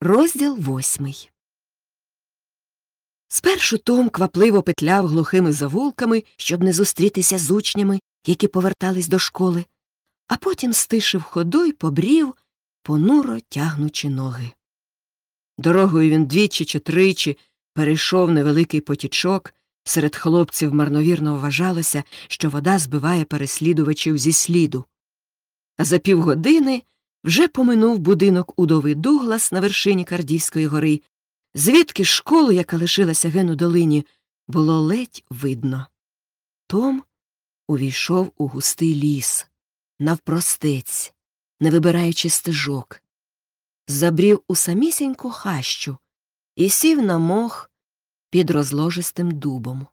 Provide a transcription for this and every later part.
Розділ 8. Спершу Том квапливо петляв глухими завулками, щоб не зустрітися з учнями, які повертались до школи, а потім стишив ходу й побрів, понуро тягнучи ноги. Дорогою він двічі чи тричі перейшов невеликий потічок. Серед хлопців марновірно вважалося, що вода збиває переслідувачів зі сліду. А за півгодини вже поминув будинок удови Дуглас на вершині Кардійської гори, звідки школу, яка лишилася ген у долині, було ледь видно. Том увійшов у густий ліс, навпростець, не вибираючи стежок, забрів у самісіньку хащу і сів на мох під розложистим дубом.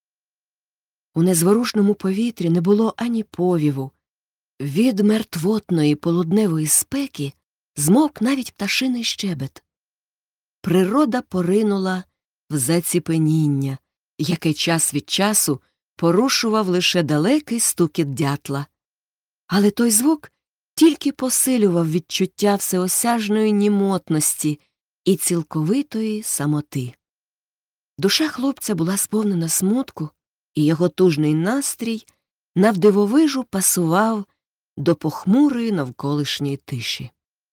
У незворушному повітрі не було ані повіву. Від мертвотної полудневої спеки змовк навіть пташиний щебет. Природа поринула в заціпеніння, яке час від часу порушував лише далекий стукіт дятла. Але той звук тільки посилював відчуття всеосяжної німотності і цілковитої самоти. Душа хлопця була сповнена смутку, і його тужний настрій навдивовижу пасував до похмурої навколишньої тиші.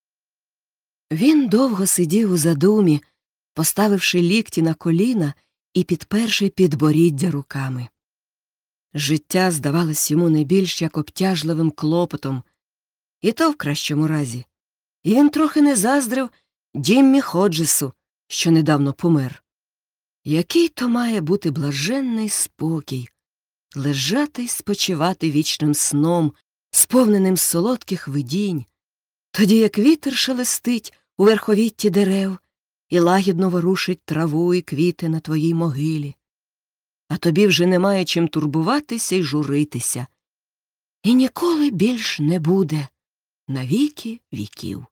Він довго сидів у задумі, поставивши лікті на коліна і підперши підборіддя руками. Життя здавалось йому не більш як обтяжливим клопотом, і то в кращому разі. І він трохи не заздрив Джиммі Ходжесу, що недавно помер. Який то має бути блаженний спокій — лежати й спочивати вічним сном, сповненим солодких видінь, тоді як вітер шелестить у верховітті дерев і лагідно ворушить траву і квіти на твоїй могилі. А тобі вже немає чим турбуватися й журитися. І ніколи більш не буде на віки віків.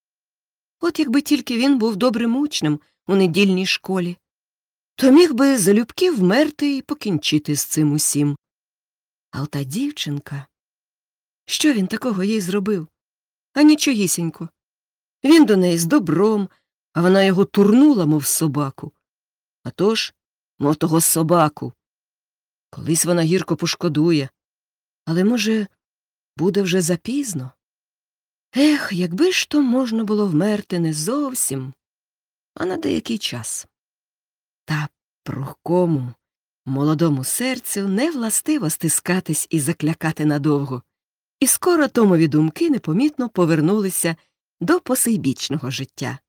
От якби тільки він був добрим учнем у недільній школі, то міг би залюбки вмерти і покінчити з цим усім. А ота дівчинка... Що він такого їй зробив? А нічогісінько. Він до неї з добром, а вона його турнула, мов собаку. А тож, мов того собаку. Колись вона гірко пошкодує. Але, може, буде вже запізно? Ех, якби ж то можна було вмерти не зовсім, а на деякий час. Та прухкому, молодому серцю не властиво стискатись і заклякати надовго. І скоро Томові думки непомітно повернулися до посейбічного життя.